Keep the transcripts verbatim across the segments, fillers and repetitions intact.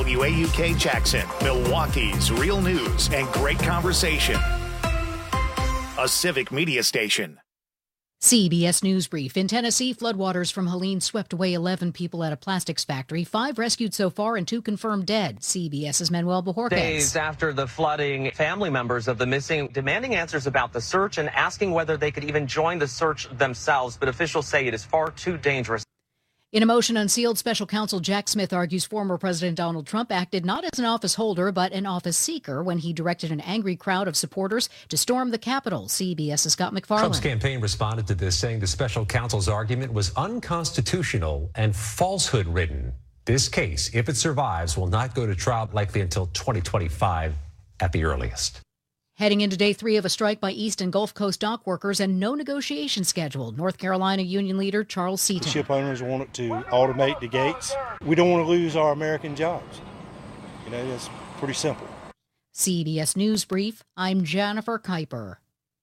W A U K Jackson, Milwaukee's real news and great conversation. A Civic Media station. C B S News Brief. In Tennessee, floodwaters from Helene swept away eleven people at a plastics factory. Five rescued so far and two confirmed dead. CBS's Manuel Bojorquez. Days after the flooding, family members of the missing demanding answers about the search and asking whether they could even join the search themselves. But officials say it is far too dangerous. In a motion unsealed, special counsel Jack Smith argues former President Donald Trump acted not as an office holder but an office seeker when he directed an angry crowd of supporters to storm the Capitol. CBS's Scott McFarland. Trump's campaign responded to this, saying the special counsel's argument was unconstitutional and falsehood-ridden. This case, if it survives, will not go to trial likely until twenty twenty-five at the earliest. Heading into day three of a strike by East and Gulf Coast dock workers and no negotiation scheduled. North Carolina union leader Charles Seaton. The ship owners want it to automate the gates. We don't want to lose our American jobs. You know, it's pretty simple. C B S News Brief, I'm Jennifer Kuiper.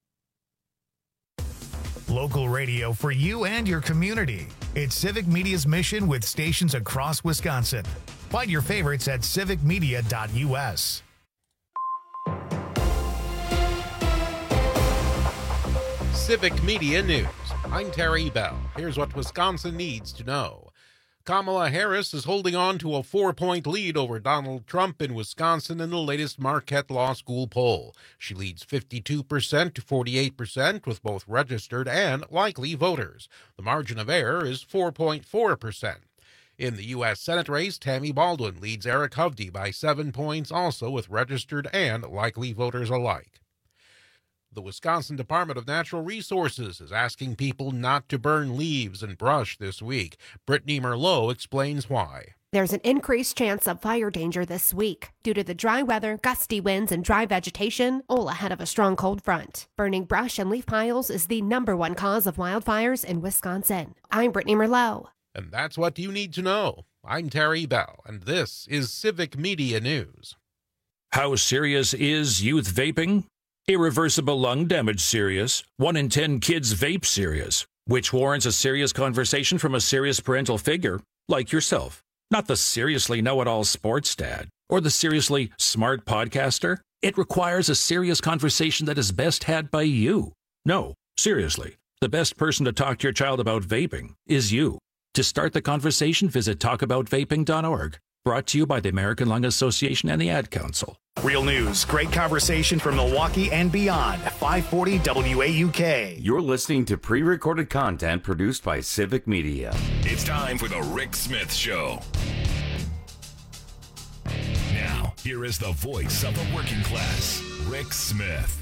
Local radio for you and your community. It's Civic Media's mission with stations across Wisconsin. Find your favorites at civic media dot U S. Civic Media News. I'm Terry Bell. Here's what Wisconsin needs to know. Kamala Harris is holding on to a four-point lead over Donald Trump in Wisconsin in the latest Marquette Law School poll. She leads fifty-two percent to forty-eight percent with both registered and likely voters. The margin of error is four point four percent. In the U S Senate race, Tammy Baldwin leads Eric Hovde by seven points, also with registered and likely voters alike. The Wisconsin Department of Natural Resources is asking people not to burn leaves and brush this week. Brittany Merlot explains why. There's an increased chance of fire danger this week due to the dry weather, gusty winds, and dry vegetation, all ahead of a strong cold front. Burning brush and leaf piles is the number one cause of wildfires in Wisconsin. I'm Brittany Merlot. And that's what you need to know. I'm Terry Bell, and this is Civic Media News. How serious is youth vaping? Irreversible lung damage serious. One in ten kids vape serious, which warrants a serious conversation from a serious parental figure like yourself. Not the seriously know-it-all sports dad or the seriously smart podcaster. It requires a serious conversation that is best had by you. No, seriously, the best person to talk to your child about vaping is you. To start the conversation, visit talk about vaping dot org. Brought to you by the American Lung Association and the Ad Council. Real news, great conversation from Milwaukee and beyond. five forty W A U K. You're listening to pre-recorded content produced by Civic Media. It's time for the Rick Smith Show. Now, here is the voice of the working class, Rick Smith.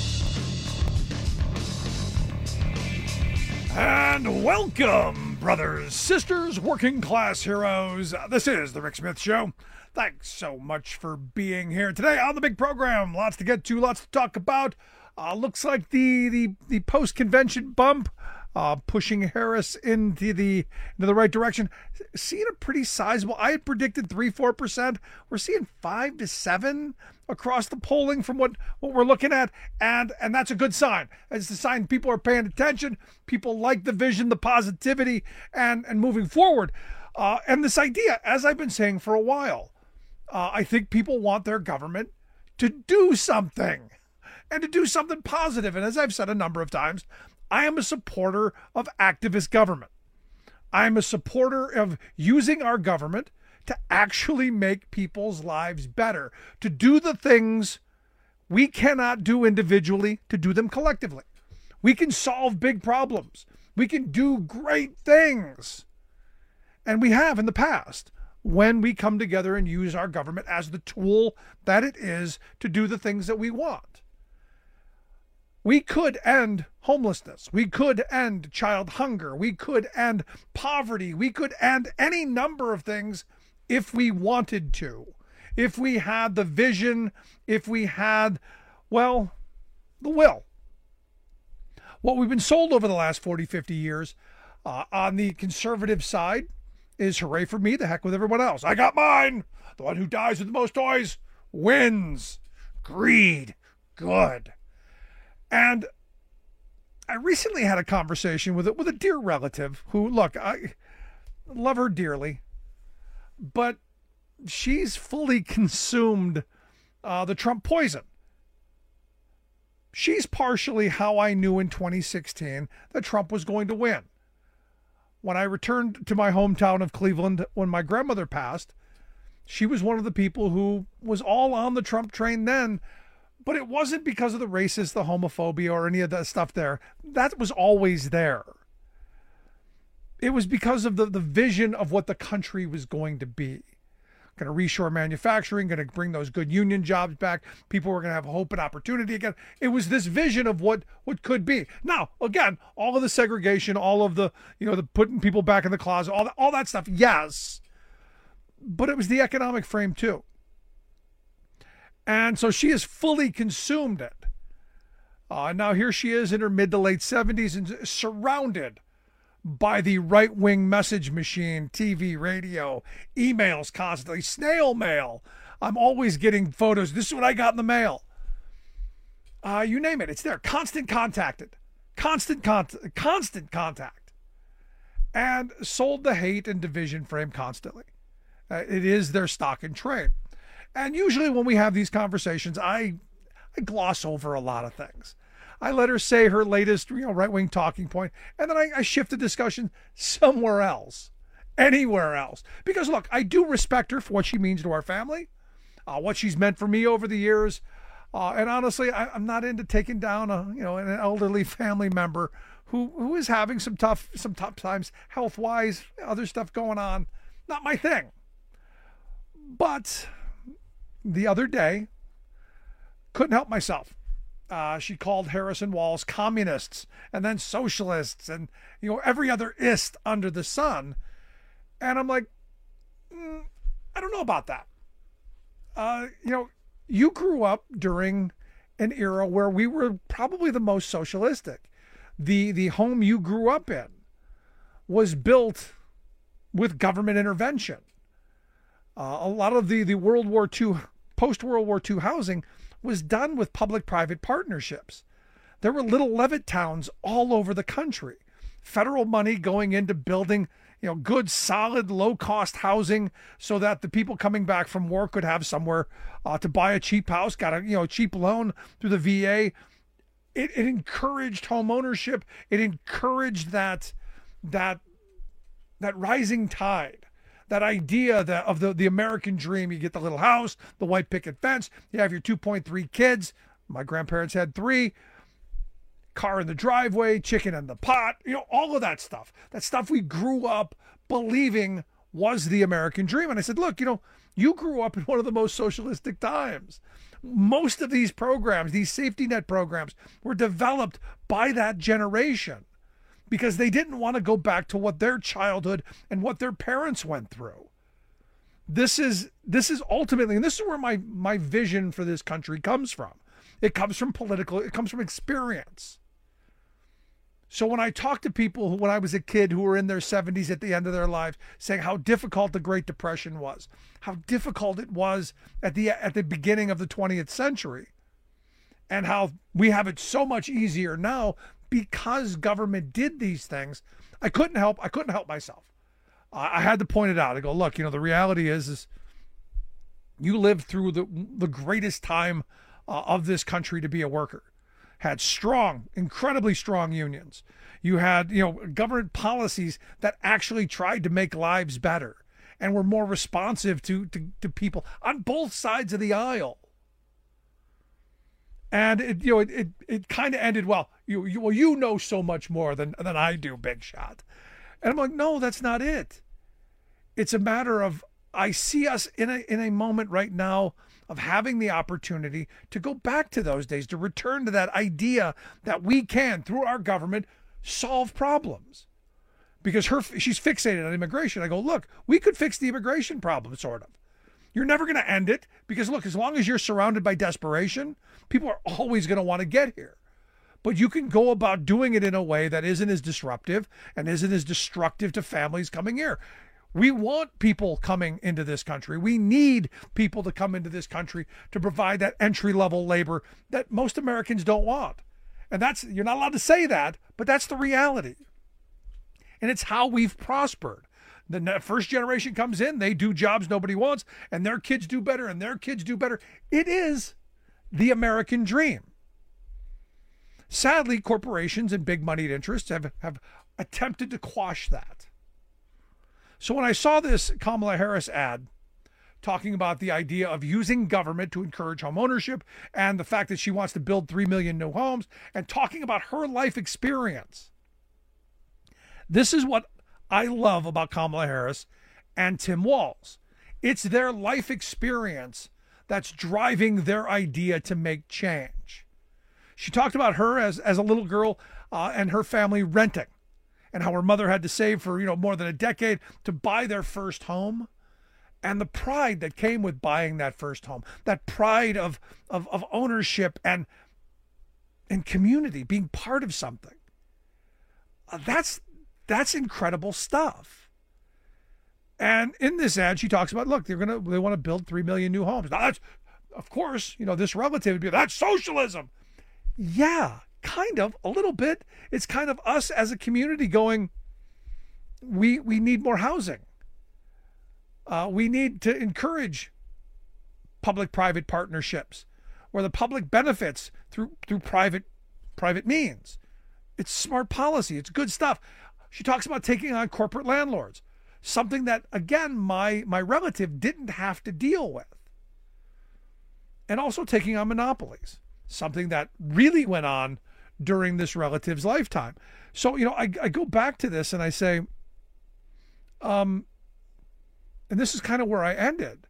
And welcome, brothers, sisters, working class heroes. This is the Rick Smith Show. Thanks so much for being here today on the big program. Lots to get to, lots to talk about. Uh, looks like the the, the post-convention bump uh, pushing Harris into the into the right direction. Seeing a pretty sizable. I had predicted three, four percent. We're seeing five to seven across the polling from what, what we're looking at, and and that's a good sign. It's a sign people are paying attention. People like the vision, the positivity, and and moving forward. Uh, and this idea, as I've been saying for a while. Uh, I think people want their government to do something and to do something positive. And as I've said a number of times, I am a supporter of activist government. I'm a supporter of using our government to actually make people's lives better, to do the things we cannot do individually, to do them collectively. We can solve big problems. We can do great things. And we have in the past. When we come together and use our government as the tool that it is to do the things that we want. We could end homelessness. We could end child hunger. We could end poverty. We could end any number of things if we wanted to. If we had the vision, if we had, well, the will. What we've been sold over the last forty, fifty years uh, on the conservative side is hooray for me, the heck with everyone else. I got mine. The one who dies with the most toys wins. Greed. Good. And I recently had a conversation with a, with a dear relative who, look, I love her dearly, but she's fully consumed uh, the Trump poison. She's partially how I knew in twenty sixteen that Trump was going to win. When I returned to my hometown of Cleveland when my grandmother passed, she was one of the people who was all on the Trump train then, but it wasn't because of the racist, the homophobia, or any of that stuff there. That was always there. It was because of the, the vision of what the country was going to be. Going to reshore manufacturing, going to bring those good union jobs back. People were going to have hope and opportunity again. It was this vision of what, what could be. Now, again, all of the segregation, all of the, you know, the putting people back in the closet, all that, all that stuff, yes. But it was the economic frame too. And so she has fully consumed it. Uh, now here she is in her mid to late seventies and surrounded by the right-wing message machine, T V, radio, emails constantly, snail mail. I'm always getting photos. This is what I got in the mail. Uh, you name it, it's there. Constant contacted. Constant, con- constant contact. And sold the hate and division frame constantly. Uh, it is their stock and trade. And usually when we have these conversations, I, I gloss over a lot of things. I let her say her latest, you know, right-wing talking point, and then I, I shift the discussion somewhere else, anywhere else. Because look, I do respect her for what she means to our family, uh, what she's meant for me over the years, uh, and honestly, I, I'm not into taking down a, you know, an elderly family member who who is having some tough some tough times health-wise, other stuff going on. Not my thing. But the other day, couldn't help myself. Uh, she called Harris and Walz communists and then socialists and, you know, every other ist under the sun. And I'm like, mm, I don't know about that. Uh, you know, you grew up during an era where we were probably the most socialistic. The, the home you grew up in was built with government intervention. Uh, a lot of the, the World War Two, post-World War Two housing was done with public-private partnerships. There were little Levitt towns all over the country. Federal money going into building, you know, good, solid, low-cost housing so that the people coming back from war could have somewhere uh, to buy a cheap house, got a, you know, cheap loan through the V A. It, it encouraged home ownership. It encouraged that, that, that rising tide. That idea that of the, the American dream, you get the little house, the white picket fence, you have your two point three kids. My grandparents had three. Car in the driveway, chicken in the pot, you know, all of that stuff. That stuff we grew up believing was the American dream. And I said, look, you know, you grew up in one of the most socialistic times. Most of these programs, these safety net programs, were developed by that generation, because they didn't want to go back to what their childhood and what their parents went through. This is this is ultimately, and this is where my, my vision for this country comes from. It comes from political, it comes from experience. So when I talk to people who, when I was a kid who were in their seventies at the end of their lives, saying how difficult the Great Depression was, how difficult it was at the at the beginning of the twentieth century, and how we have it so much easier now because government did these things, I couldn't help, I couldn't help myself. I, I had to point it out. I go, look, you know, the reality is, is you lived through the, the greatest time uh, of this country to be a worker. Had strong, incredibly strong unions. You had, you know, government policies that actually tried to make lives better and were more responsive to, to, to people on both sides of the aisle. And it, you know, it it, it kind of ended, well, you, you well, you know so much more than than I do, Big Shot. And I'm like, no, that's not it. It's a matter of, I see us in a in a moment right now of having the opportunity to go back to those days, to return to that idea that we can, through our government, solve problems. Because her she's fixated on immigration. I go, look, we could fix the immigration problem, sort of. You're never going to end it, because look, as long as you're surrounded by desperation, people are always going to want to get here. But you can go about doing it in a way that isn't as disruptive and isn't as destructive to families coming here. We want people coming into this country. We need people to come into this country to provide that entry-level labor that most Americans don't want. And that's, you're not allowed to say that, but that's the reality. And it's how we've prospered. The ne- first generation comes in, they do jobs nobody wants, and their kids do better, and their kids do better. It is the American dream. Sadly, corporations and big moneyed interests have, have attempted to quash that. So when I saw this Kamala Harris ad talking about the idea of using government to encourage home ownership and the fact that she wants to build three million new homes and talking about her life experience, this is what I love about Kamala Harris and Tim Walz. It's their life experience that's driving their idea to make change. She talked about her as, as a little girl uh, and her family renting and how her mother had to save for, you know, more than a decade to buy their first home, and the pride that came with buying that first home, that pride of, of, of ownership and, and community, being part of something. Uh, that's, that's incredible stuff. And in this ad, she talks about, look, they're gonna they want to build three million new homes. Now, that's, of course, you know, this relative would be, that's socialism. Yeah, kind of, a little bit. It's kind of us as a community going, we we need more housing. Uh, we need to encourage public-private partnerships where the public benefits through through private private means. It's smart policy. It's good stuff. She talks about taking on corporate landlords, something that, again, my my relative didn't have to deal with. And also taking on monopolies, something that really went on during this relative's lifetime. So, you know, I, I go back to this and I say, um, and this is kind of where I ended.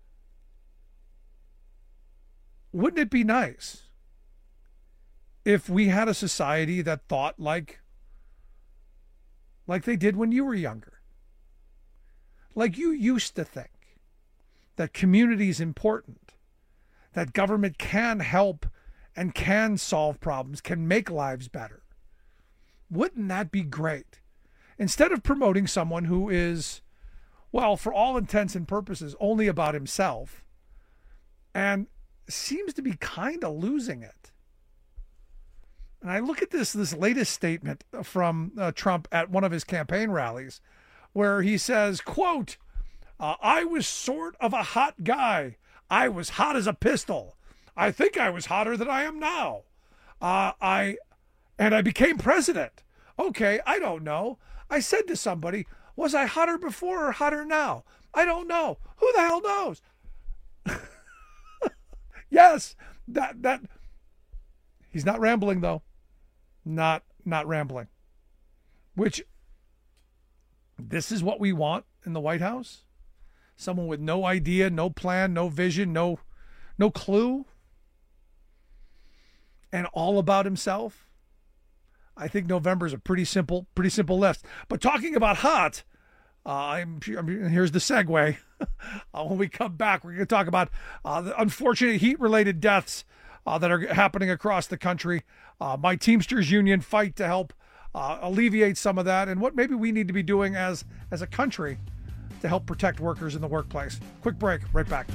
Wouldn't it be nice if we had a society that thought like, like they did when you were younger? Like you used to think that community is important, that government can help and can solve problems, can make lives better. Wouldn't that be great? Instead of promoting someone who is, well, for all intents and purposes, only about himself, and seems to be kind of losing it. And I look at this, this latest statement from uh, Trump at one of his campaign rallies, where he says, quote, uh, I was sort of a hot guy. I was hot as a pistol. I think I was hotter than I am now. Uh, I, and I became president. Okay, I don't know. I said to somebody, was I hotter before or hotter now? I don't know. Who the hell knows? Yes, that, that, he's not rambling though. Not, not rambling. Which, this is what we want in the White House? Someone with no idea, no plan, no vision, no, no clue, and all about himself. I think November is a pretty simple, pretty simple list. But talking about hot, uh, I'm, I'm here's the segue. uh, when we come back, we're going to talk about uh, the unfortunate heat-related deaths uh, that are happening across the country. Uh, my Teamsters union fight to help uh, alleviate some of that, and what maybe we need to be doing as as a country to help protect workers in the workplace. Quick break, right back.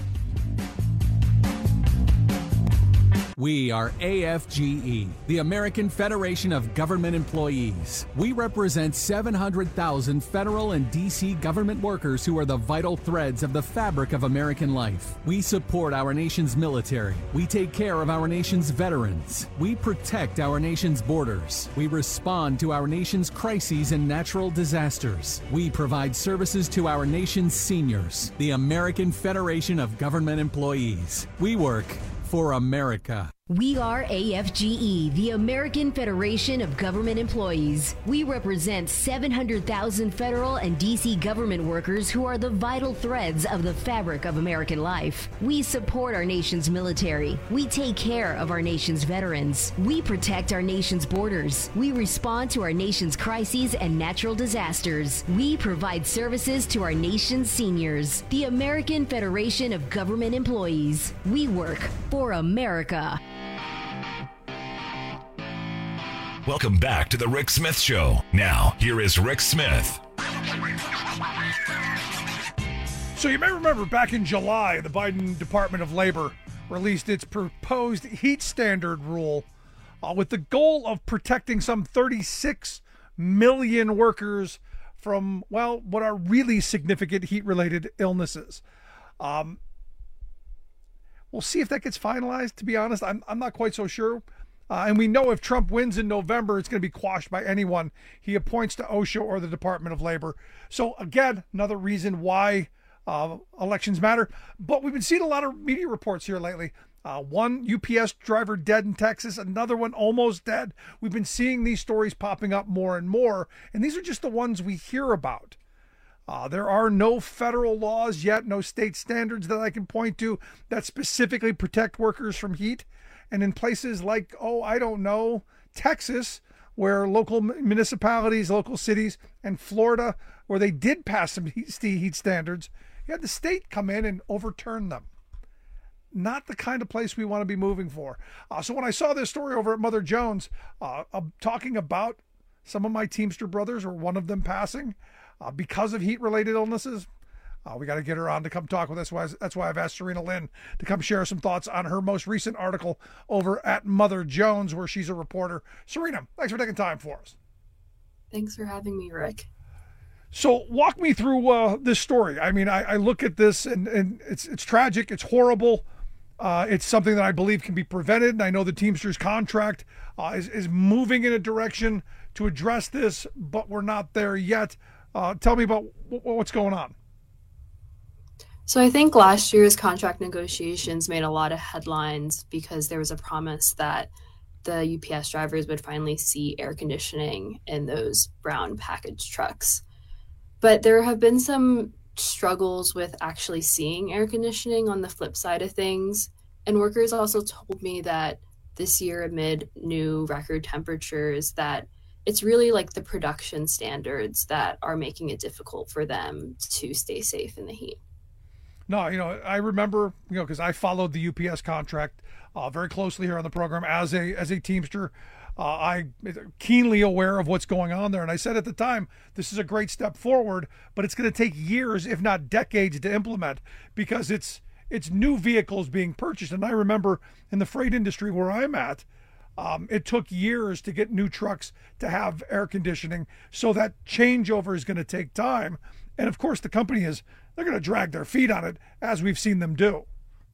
We are A F G E, the American Federation of Government Employees. We represent seven hundred thousand federal and D C government workers who are the vital threads of the fabric of American life. We support our nation's military. We take care of our nation's veterans. We protect our nation's borders. We respond to our nation's crises and natural disasters. We provide services to our nation's seniors. The American Federation of Government Employees. We work for America. We are A F G E, the American Federation of Government Employees. We represent seven hundred thousand federal and D C government workers who are the vital threads of the fabric of American life. We support our nation's military. We take care of our nation's veterans. We protect our nation's borders. We respond to our nation's crises and natural disasters. We provide services to our nation's seniors. The American Federation of Government Employees. We work for America. Welcome back to the Rick Smith Show. Now, here is Rick Smith. So you may remember back in July, the Biden Department of Labor released its proposed heat standard rule uh, with the goal of protecting some thirty-six million workers from, well, what are really significant heat-related illnesses. Um, we'll see if that gets finalized, to be honest. I'm, I'm not quite so sure. Uh, and we know if Trump wins in November, it's going to be quashed by anyone he appoints to OSHA or the Department of Labor. So, again, another reason why uh, elections matter. But we've been seeing a lot of media reports here lately. Uh, one U P S driver dead in Texas, another one almost dead. We've been seeing these stories popping up more and more, and these are just the ones we hear about. Uh, there are no federal laws yet, no state standards that I can point to that specifically protect workers from heat. And in places like, oh, I don't know, Texas, where local municipalities, local cities, and Florida, where they did pass some heat, heat standards, you had the state come in and overturn them. Not the kind of place we want to be moving for. Uh, so when I saw this story over at Mother Jones, uh, uh, talking about some of my Teamster brothers, or one of them passing uh, because of heat-related illnesses, Uh, we got to get her on to come talk with us. That's why I've asked Serena Lynn to come share some thoughts on her most recent article over at Mother Jones, where she's a reporter. Serena, thanks for taking time for us. Thanks for having me, Rick. So walk me through uh, this story. I mean, I, I look at this and, and it's it's tragic. It's horrible. Uh, it's something that I believe can be prevented. And I know the Teamsters contract uh, is, is moving in a direction to address this, but we're not there yet. Uh, tell me about w- what's going on. So I think last year's contract negotiations made a lot of headlines because there was a promise that the U P S drivers would finally see air conditioning in those brown package trucks. But there have been some struggles with actually seeing air conditioning on the flip side of things. And workers also told me that this year, amid new record temperatures, that it's really like the production standards that are making it difficult for them to stay safe in the heat. No, you know, I remember, you know, because I followed the U P S contract uh, very closely here on the program as a as a Teamster. Uh, I'm keenly aware of what's going on there. And I said at the time, this is a great step forward, but it's going to take years, if not decades, to implement because it's it's new vehicles being purchased. And I remember in the freight industry where I'm at, um, it took years to get new trucks to have air conditioning. So that changeover is going to take time. And of course, the company is they're going to drag their feet on it, as we've seen them do.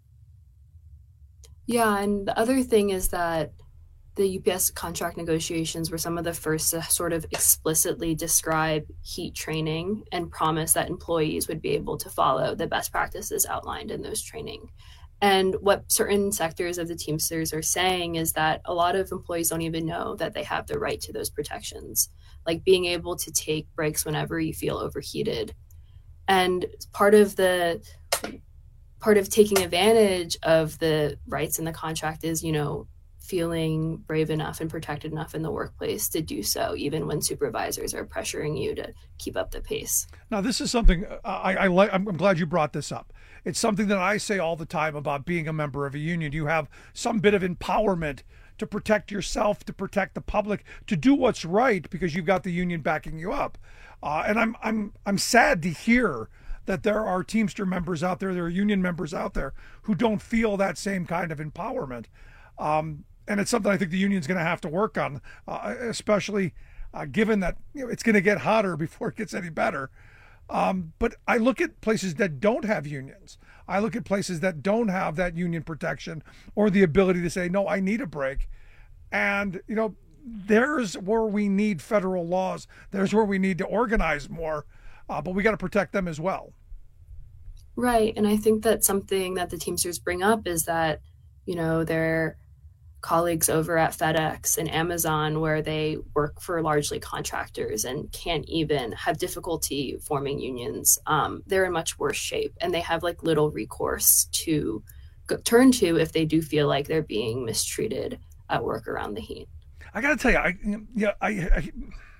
Yeah, and the other thing is that the U P S contract negotiations were some of the first to sort of explicitly describe heat training and promise that employees would be able to follow the best practices outlined in those training. And what certain sectors of the Teamsters are saying is that a lot of employees don't even know that they have the right to those protections, like being able to take breaks whenever you feel overheated. And part of the part of taking advantage of the rights in the contract is, you know, feeling brave enough and protected enough in the workplace to do so, even when supervisors are pressuring you to keep up the pace. Now, this is something I, I like. I'm glad you brought this up. It's something that I say all the time about being a member of a union. You have some bit of empowerment to protect yourself, to protect the public, to do what's right because you've got the union backing you up. Uh, and I'm I'm I'm sad to hear that there are Teamster members out there, there are union members out there who don't feel that same kind of empowerment. Um, and it's something I think the union's going to have to work on, uh, especially uh, given that you know, it's going to get hotter before it gets any better. Um, but I look at places that don't have unions. I look at places that don't have that union protection or the ability to say, no, I need a break. And, you know, there's where we need federal laws. There's where we need to organize more, uh, but we got to protect them as well. Right. And I think that something that the Teamsters bring up is that, you know, their colleagues over at FedEx and Amazon, where they work for largely contractors and can't even have difficulty forming unions, um, they're in much worse shape. And they have like little recourse to go, turn to if they do feel like they're being mistreated at work around the heat. I got to tell you, I, yeah, I, I,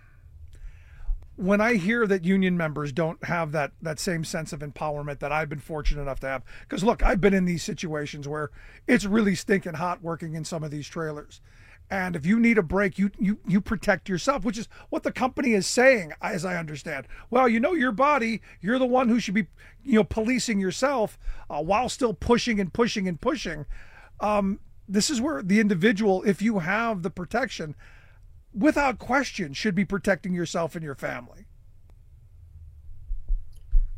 when I hear that union members don't have that that same sense of empowerment that I've been fortunate enough to have, because look, I've been in these situations where it's really stinking hot working in some of these trailers. And if you need a break, you you you protect yourself, which is what the company is saying, as I understand. Well, you know your body, you're the one who should be, you know, policing yourself uh, while still pushing and pushing and pushing. Um, this is where the individual, if you have the protection, without question, should be protecting yourself and your family.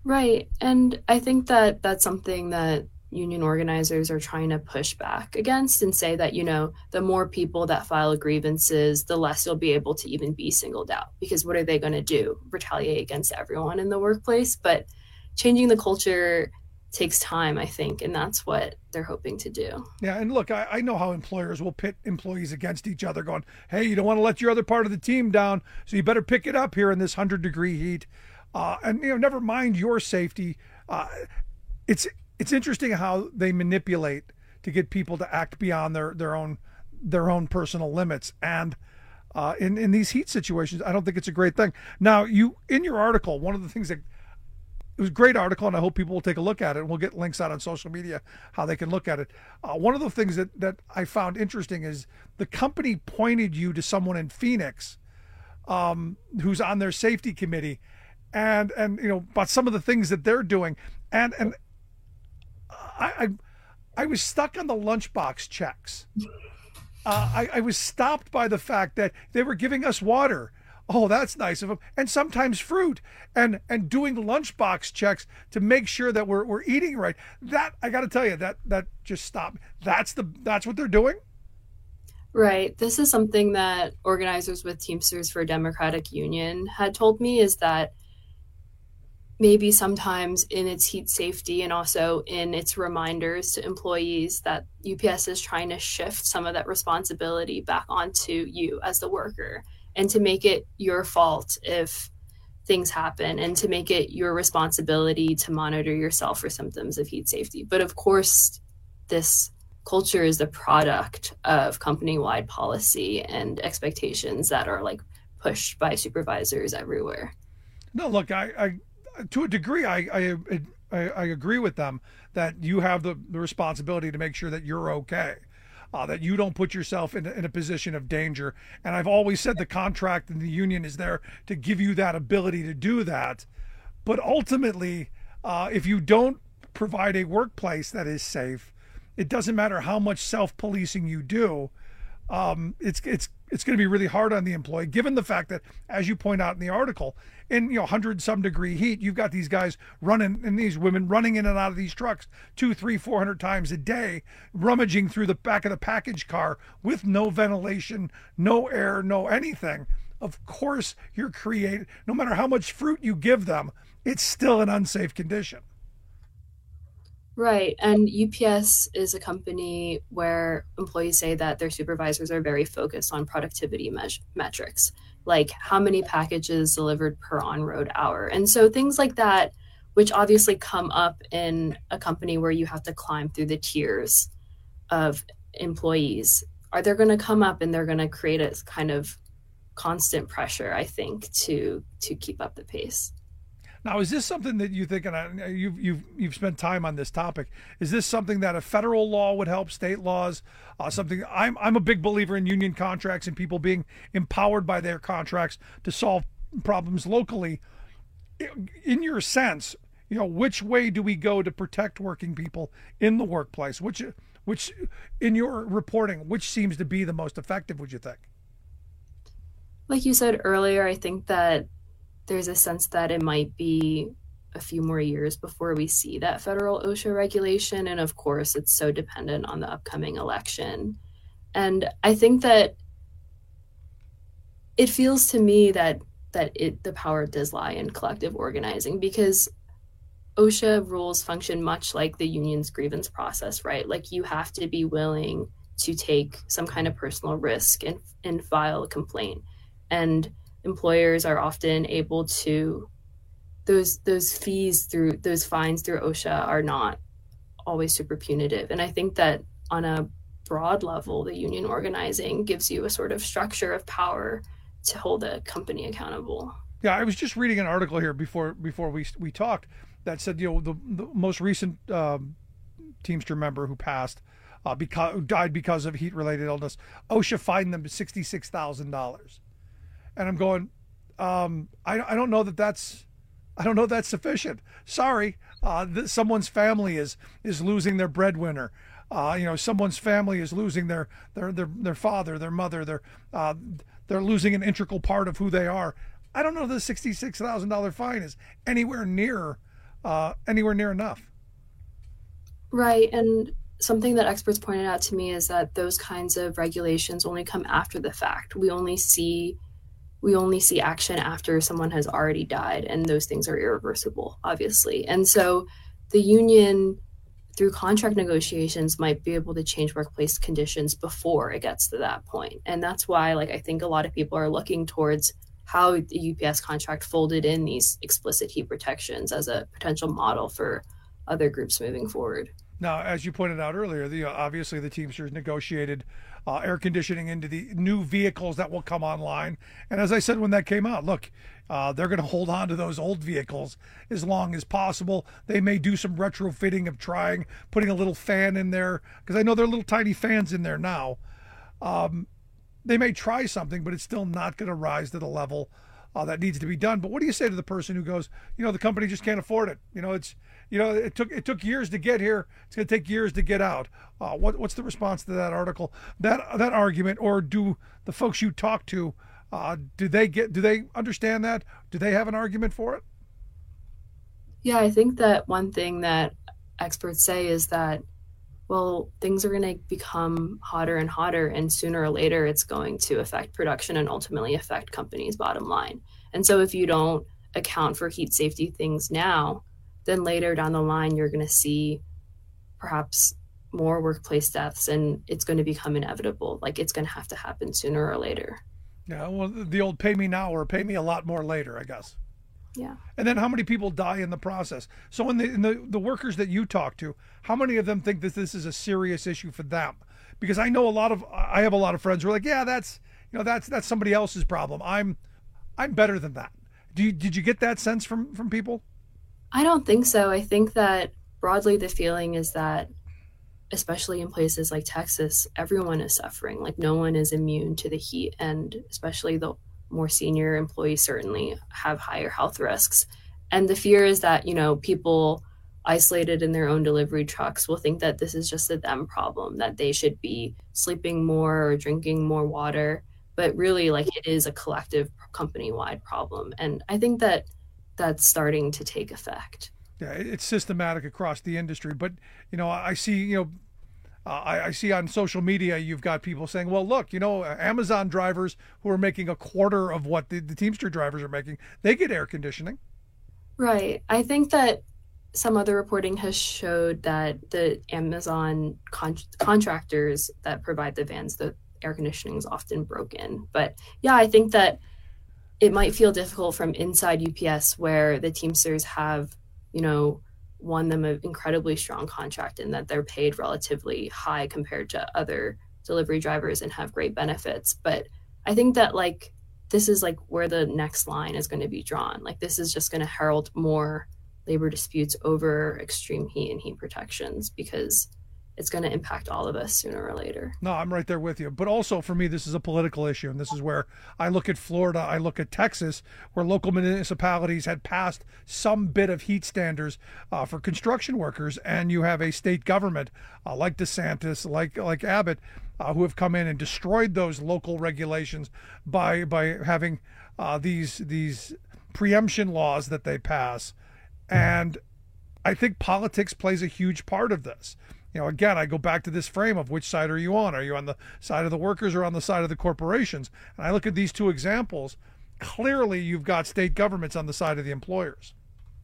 Right. And I think that that's something that union organizers are trying to push back against and say that, you know, the more people that file grievances, the less you'll be able to even be singled out. Because what are they going to do? Retaliate against everyone in the workplace? But changing the culture takes time, I think, and that's what they're hoping to do. Yeah, and look, I, I know how employers will pit employees against each other going, hey, you don't want to let your other part of the team down, so you better pick it up here in this one hundred degree heat. Uh, and, you know, never mind your safety. Uh, it's it's interesting how they manipulate to get people to act beyond their, their own their own personal limits. And uh, in, in these heat situations, I don't think it's a great thing. Now, you in your article, one of the things that it was a great article, and I hope people will take a look at it, and we'll get links out on social media how they can look at it. Uh, one of the things that, that I found interesting is the company pointed you to someone in Phoenix um, who's on their safety committee, and and you know about some of the things that they're doing, and and I I, I was stuck on the lunchbox checks. Uh, I, I was stopped by the fact that they were giving us water. Oh, that's nice of them. And sometimes fruit, and and doing lunchbox checks to make sure that we're we're eating right. That I got to tell you, that that just stopped. That's the that's what they're doing. Right. This is something that organizers with Teamsters for a Democratic Union had told me, is that maybe sometimes in its heat safety and also in its reminders to employees that U P S is trying to shift some of that responsibility back onto you as the worker, and to make it your fault if things happen, and to make it your responsibility to monitor yourself for symptoms of heat safety. But of course, this culture is the product of company-wide policy and expectations that are like pushed by supervisors everywhere. No, look, I, I to a degree, I, I, I, I agree with them that you have the, the responsibility to make sure that you're okay. Uh, that you don't put yourself in, in a position of danger. And I've always said the contract and the union is there to give you that ability to do that. But ultimately, uh, if you don't provide a workplace that is safe, it doesn't matter how much self-policing you do. Um, it's it's it's going to be really hard on the employee, given the fact that, as you point out in the article, in you know one hundred some degree heat, you've got these guys running and these women running in and out of these trucks two, three, four hundred times a day, rummaging through the back of the package car with no ventilation, no air, no anything. Of course, you're creating, no matter how much fruit you give them, it's still an unsafe condition. Right. And U P S is a company where employees say that their supervisors are very focused on productivity me- metrics, like how many packages delivered per on-road hour. And so things like that, which obviously come up in a company where you have to climb through the tiers of employees, are they going to come up and they're going to create a kind of constant pressure, I think, to to keep up the pace. Now, is this something that you think, and you've, you've, you've spent time on this topic, is this something that a federal law would help, state laws, uh, something, I'm, I'm a big believer in union contracts and people being empowered by their contracts to solve problems locally. In your sense, you know, which way do we go to protect working people in the workplace? Which, which in your reporting, which seems to be the most effective, would you think? Like you said earlier, I think that there's a sense that it might be a few more years before we see that federal OSHA regulation. And of course, it's so dependent on the upcoming election. And I think that it feels to me that that it the power does lie in collective organizing, because OSHA rules function much like the union's grievance process, right? Like you have to be willing to take some kind of personal risk and, and file a complaint. And employers are often able to, those those fees through, those fines through OSHA are not always super punitive. And I think that on a broad level, the union organizing gives you a sort of structure of power to hold a company accountable. Yeah, I was just reading an article here before before we we talked that said, you know, the, the most recent um, Teamster member who passed, uh, because who died because of heat-related illness, OSHA fined them sixty-six thousand dollars. And I'm going, um, I, I don't know that that's, I don't know that's sufficient. Sorry, uh, th- someone's family is is losing their breadwinner. Uh, you know, someone's family is losing their their their, their father, their mother. Their uh, they're losing an integral part of who they are. I don't know if the sixty-six thousand dollars fine is anywhere near uh, anywhere near enough. Right. And something that experts pointed out to me is that those kinds of regulations only come after the fact. We only see we only see action after someone has already died, and those things are irreversible, obviously. And so the union, through contract negotiations, might be able to change workplace conditions before it gets to that point. And that's why, like, I think a lot of people are looking towards how the U P S contract folded in these explicit heat protections as a potential model for other groups moving forward. Now, as you pointed out earlier, the, uh, obviously the Teamsters negotiated uh, air conditioning into the new vehicles that will come online. And as I said when that came out, look, uh, they're going to hold on to those old vehicles as long as possible. They may do some retrofitting of trying, putting a little fan in there, because I know there are little tiny fans in there now. Um, they may try something, but it's still not going to rise to the level uh, that needs to be done. But what do you say to the person who goes, you know, the company just can't afford it? You know, it's, you know, it took it took years to get here. It's going to take years to get out. Uh, what what's the response to that article, that that argument, or do the folks you talk to, uh, do they get do they understand that? Do they have an argument for it? Yeah, I think that one thing that experts say is that, well, things are going to become hotter and hotter, and sooner or later it's going to affect production and ultimately affect companies' bottom line. And so if you don't account for heat safety things now, then later down the line, you're going to see perhaps more workplace deaths, and it's going to become inevitable. Like, it's going to have to happen sooner or later. Yeah, well, the old pay me now or pay me a lot more later, I guess. Yeah. And then how many people die in the process? So in the, in the the workers that you talk to, how many of them think that this is a serious issue for them? Because I know a lot of, I have a lot of friends who are like, yeah, that's, you know, that's that's somebody else's problem. I'm I'm better than that. Do you, did you get that sense from from people? I don't think so. I think that broadly the feeling is that, especially in places like Texas, everyone is suffering. Like, no one is immune to the heat, and especially the more senior employees certainly have higher health risks. And the fear is that, you know, people isolated in their own delivery trucks will think that this is just a them problem, that they should be sleeping more or drinking more water. But really, like, it is a collective company-wide problem. And I think that that's starting to take effect. Yeah, it's systematic across the industry. But, you know, I see, you know, uh, I, I see on social media, you've got people saying, well, look, you know, Amazon drivers who are making a quarter of what the, the Teamster drivers are making, they get air conditioning. Right. I think that some other reporting has showed that the Amazon con- contractors that provide the vans, the air conditioning is often broken. But yeah, I think that it might feel difficult from inside U P S, where the Teamsters have, you know, won them an incredibly strong contract and that they're paid relatively high compared to other delivery drivers and have great benefits. But I think that, like, this is like where the next line is going to be drawn. Like, this is just going to herald more labor disputes over extreme heat and heat protections, because it's going to impact all of us sooner or later. No, I'm right there with you. But also for me, this is a political issue. And this is where I look at Florida, I look at Texas, where local municipalities had passed some bit of heat standards uh, for construction workers. And you have a state government uh, like DeSantis, like like Abbott, uh, who have come in and destroyed those local regulations by by having uh, these these preemption laws that they pass. And I think politics plays a huge part of this. You know, again, I go back to this frame of which side are you on? Are you on the side of the workers or on the side of the corporations? And I look at these two examples. Clearly, you've got state governments on the side of the employers.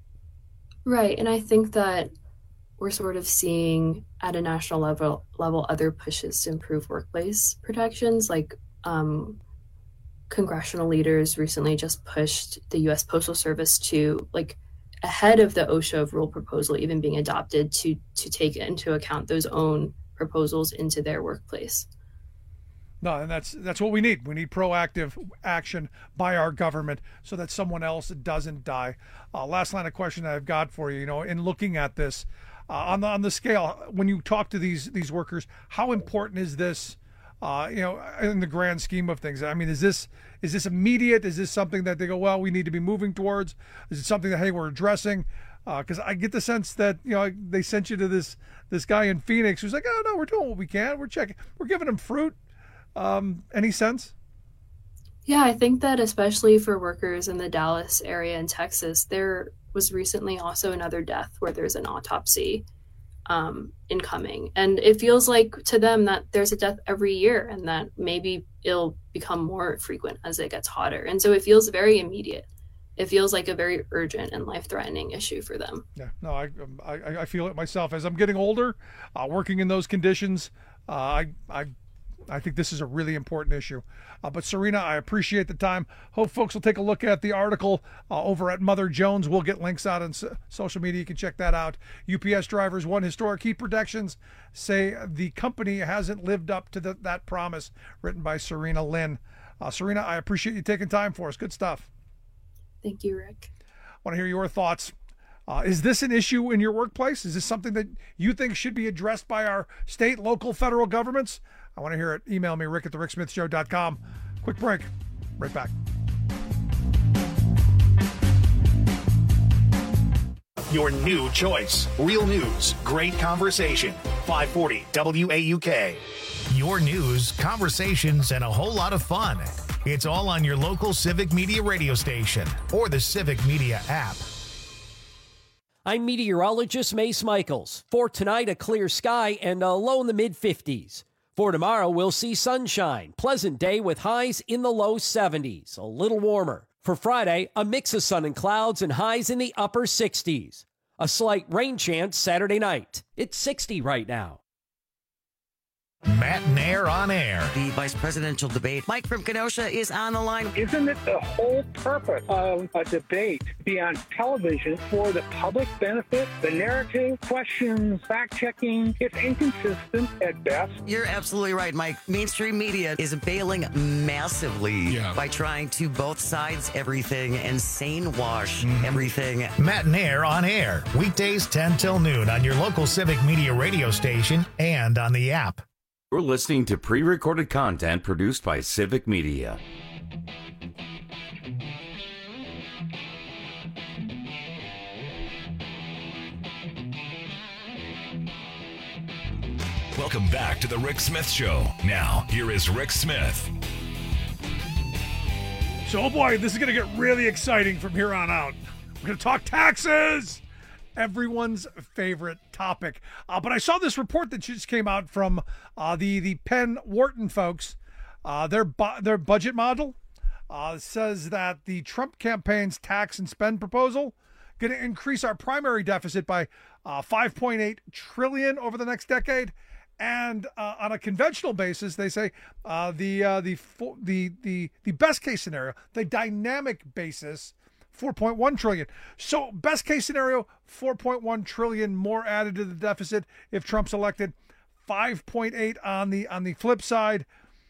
Right. And I think that we're sort of seeing at a national level, level other pushes to improve workplace protections. Like um, congressional leaders recently just pushed the U S Postal Service to, like, ahead of the OSHA rule proposal even being adopted, to to take into account those own proposals into their workplace. No, and that's that's what we need. We need proactive action by our government so that someone else doesn't die. Uh, last line of question that I've got for you, you know, in looking at this uh, on the on the scale, when you talk to these these workers, how important is this? Uh, you know, in the grand scheme of things, I mean, is this is this immediate? Is this something that they go, well, we need to be moving towards? Is it something that, hey, we're addressing? Because uh, I get the sense that, you know, they sent you to this this guy in Phoenix who's like, oh no, we're doing what we can. We're checking. We're giving him fruit. Um, any sense? Yeah, I think that especially for workers in the Dallas area in Texas, there was recently also another death where there's an autopsy um, incoming. And it feels like to them that there's a death every year and that maybe it'll become more frequent as it gets hotter. And so it feels very immediate. It feels like a very urgent and life-threatening issue for them. Yeah, no, I I, I feel it myself. As I'm getting older, uh, working in those conditions, uh, I I I think this is a really important issue. Uh, but Serena, I appreciate the time. Hope folks will take a look at the article uh, over at Mother Jones. We'll get links out on so- social media. You can check that out. U P S drivers want historic heat protections. Say the company hasn't lived up to the, that promise. Written by Serena Lynn. Uh, Serena, I appreciate you taking time for us. Good stuff. Thank you, Rick. I want to hear your thoughts. Uh, is this an issue in your workplace? Is this something that you think should be addressed by our state, local, federal governments? I want to hear it. Email me, rick at the rick smith show dot com. Quick break. Right back. Your new choice. Real news. Great conversation. five forty W A U K. Your news, conversations, and a whole lot of fun. It's all on your local Civic Media radio station or the Civic Media app. I'm meteorologist Mace Michaels. For tonight, a clear sky and a low in the mid fifties. For tomorrow, we'll see sunshine. Pleasant day with highs in the low seventies, a little warmer. For Friday, a mix of sun and clouds and highs in the upper sixties. A slight rain chance Saturday night. It's sixty right now. Matt Nair on air. The vice presidential debate. Mike from Kenosha is on the line. Isn't it the whole purpose of a debate to be on television for the public benefit? The narrative, questions, fact-checking, it's inconsistent at best. You're absolutely right, Mike. Mainstream media is bailing massively yeah. by trying to both sides everything and sane wash mm. everything. Matt Nair on air. Weekdays ten till noon on your local Civic Media radio station and on the app. You're listening to pre-recorded content produced by Civic Media. Welcome back to the Rick Smith Show. Now, here is Rick Smith. So, oh boy, this is going to get really exciting from here on out. We're going to talk taxes. Everyone's favorite topic. Uh, but I saw this report that just came out from uh, the, the Penn Wharton folks. Uh, their, bu- their budget model uh, says that the Trump campaign's tax and spend proposal going to increase our primary deficit by uh, five point eight trillion dollars over the next decade. And uh, on a conventional basis, they say uh, the, uh, the, the, the, the best case scenario, the dynamic basis, four point one trillion dollars. So best case scenario, four point one trillion dollars more added to the deficit if Trump's elected, five point eight on the on the flip side,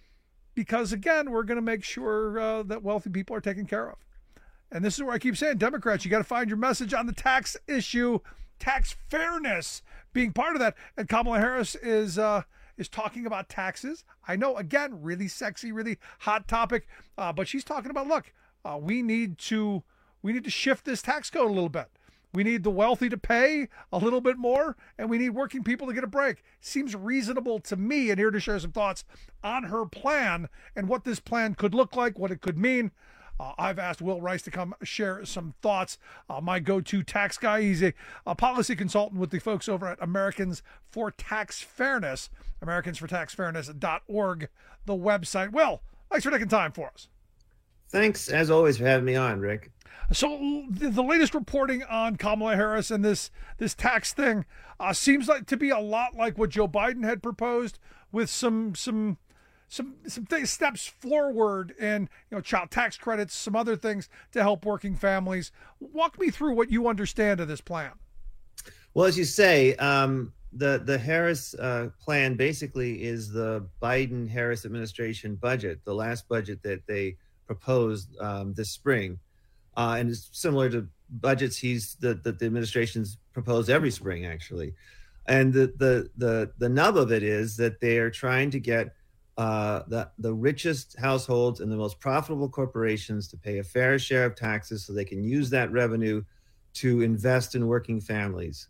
because again, we're going to make sure uh, that wealthy people are taken care of. And this is where I keep saying, Democrats, you got to find your message on the tax issue, tax fairness being part of that. And Kamala Harris is uh, is talking about taxes. I know, again, really sexy, really hot topic, uh, but she's talking about, look, uh, we need to We need to shift this tax code a little bit. We need the wealthy to pay a little bit more, and we need working people to get a break. Seems reasonable to me, and here to share some thoughts on her plan and what this plan could look like, what it could mean. Uh, I've asked Will Rice to come share some thoughts. Uh, my go-to tax guy. He's a, a policy consultant with the folks over at Americans for Tax Fairness, americans for tax fairness dot org, the website. Will, thanks for taking time for us. Thanks, as always, for having me on, Rick. So the, the latest reporting on Kamala Harris and this this tax thing uh, seems like to be a lot like what Joe Biden had proposed, with some some some some th- steps forward and, you know, child tax credits, some other things to help working families. Walk me through what you understand of this plan. Well, as you say, um, the the Harris uh, plan basically is the Biden-Harris administration budget, the last budget that they proposed um, this spring. Uh, and it's similar to budgets he's that the, the administration's proposed every spring, actually. And the, the the the nub of it is that they are trying to get uh, the the richest households and the most profitable corporations to pay a fair share of taxes, so they can use that revenue to invest in working families.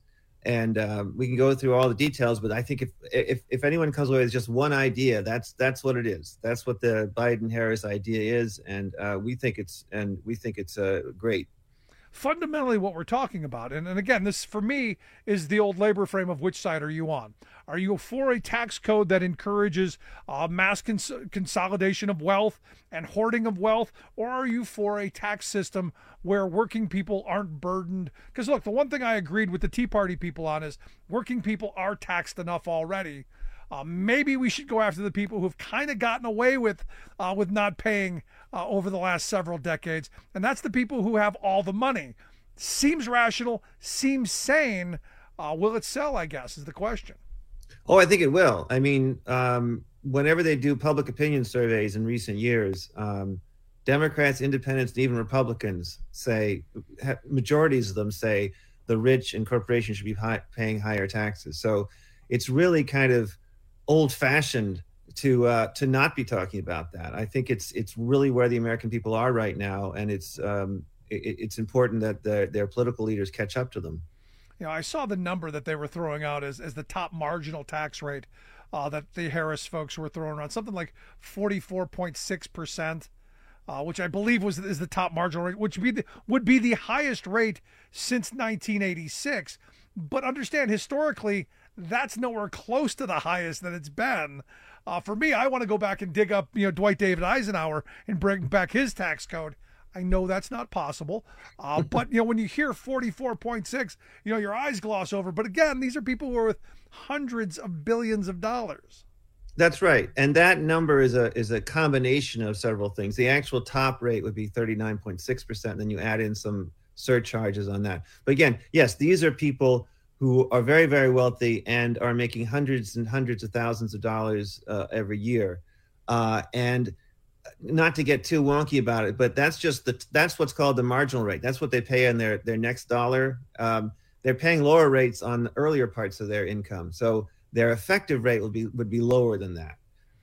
and uh, we can go through all the details. But I think if if if anyone comes away with just one idea, that's that's what it is. That's what the Biden-Harris idea is, and uh, we think it's and we think it's uh, great. Fundamentally what we're talking about, and, and again, this for me is the old labor frame of which side are you on? Are you for a tax code that encourages uh, mass cons- consolidation of wealth and hoarding of wealth, or are you for a tax system where working people aren't burdened? Because look, the one thing I agreed with the Tea Party people on is working people are taxed enough already. Uh, maybe we should go after the people who've kind of gotten away with uh, with not paying uh, over the last several decades, and that's the people who have all the money. Seems rational, seems sane. Uh, will it sell, I guess, is the question. Oh, I think it will. I mean, um, whenever they do public opinion surveys in recent years, um, Democrats, independents, and even Republicans say, majorities of them say the rich and corporations should be high, paying higher taxes. So it's really kind of old-fashioned to uh, to not be talking about that. I think it's it's really where the American people are right now, and it's um, it, it's important that the, their political leaders catch up to them. You know, I saw the number that they were throwing out as, as the top marginal tax rate uh, that the Harris folks were throwing around, something like forty-four point six percent, uh, which I believe was is the top marginal rate, which would be the, would be the highest rate since nineteen eighty-six. But understand, historically, that's nowhere close to the highest that it's been. Uh, for me, I want to go back and dig up, you know, Dwight David Eisenhower and bring back his tax code. I know that's not possible, uh, but you know, when you hear forty-four point six, you know, your eyes gloss over. But again, these are people who are with hundreds of billions of dollars. That's right, and that number is a is a combination of several things. The actual top rate would be thirty-nine point six percent. Then you add in some surcharges on that. But again, yes, these are people who are very, very wealthy and are making hundreds and hundreds of thousands of dollars uh, every year. Uh, and not to get too wonky about it, but that's just the that's what's called the marginal rate. That's what they pay on their their next dollar. Um, they're paying lower rates on the earlier parts of their income, so their effective rate would be would be lower than that.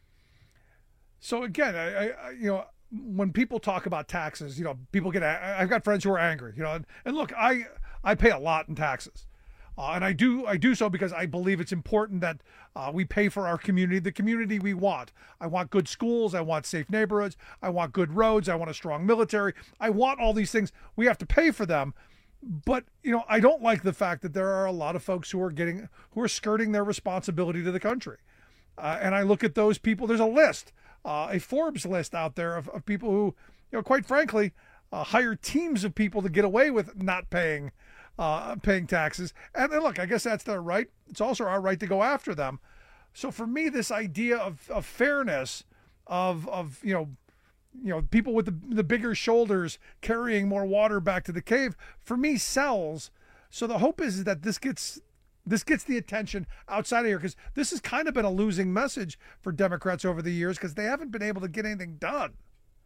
So again, I, I you know, when people talk about taxes, you know, people get. I've got friends who are angry, you know, and, and look, I I pay a lot in taxes. Uh, and I do I do so because I believe it's important that uh, we pay for our community, the community we want. I want good schools. I want safe neighborhoods. I want good roads. I want a strong military. I want all these things. We have to pay for them. But, you know, I don't like the fact that there are a lot of folks who are getting who are skirting their responsibility to the country. Uh, and I look at those people. There's a list, uh, a Forbes list out there of, of people who, you know, quite frankly, uh, hire teams of people to get away with not paying Uh, paying taxes. And, and look, I guess that's their right. It's also our right to go after them. So for me, this idea of, of fairness, of of you know, you know, people with the the bigger shoulders carrying more water back to the cave, for me sells. So the hope is that this gets this gets the attention outside of here, because this has kind of been a losing message for Democrats over the years because they haven't been able to get anything done.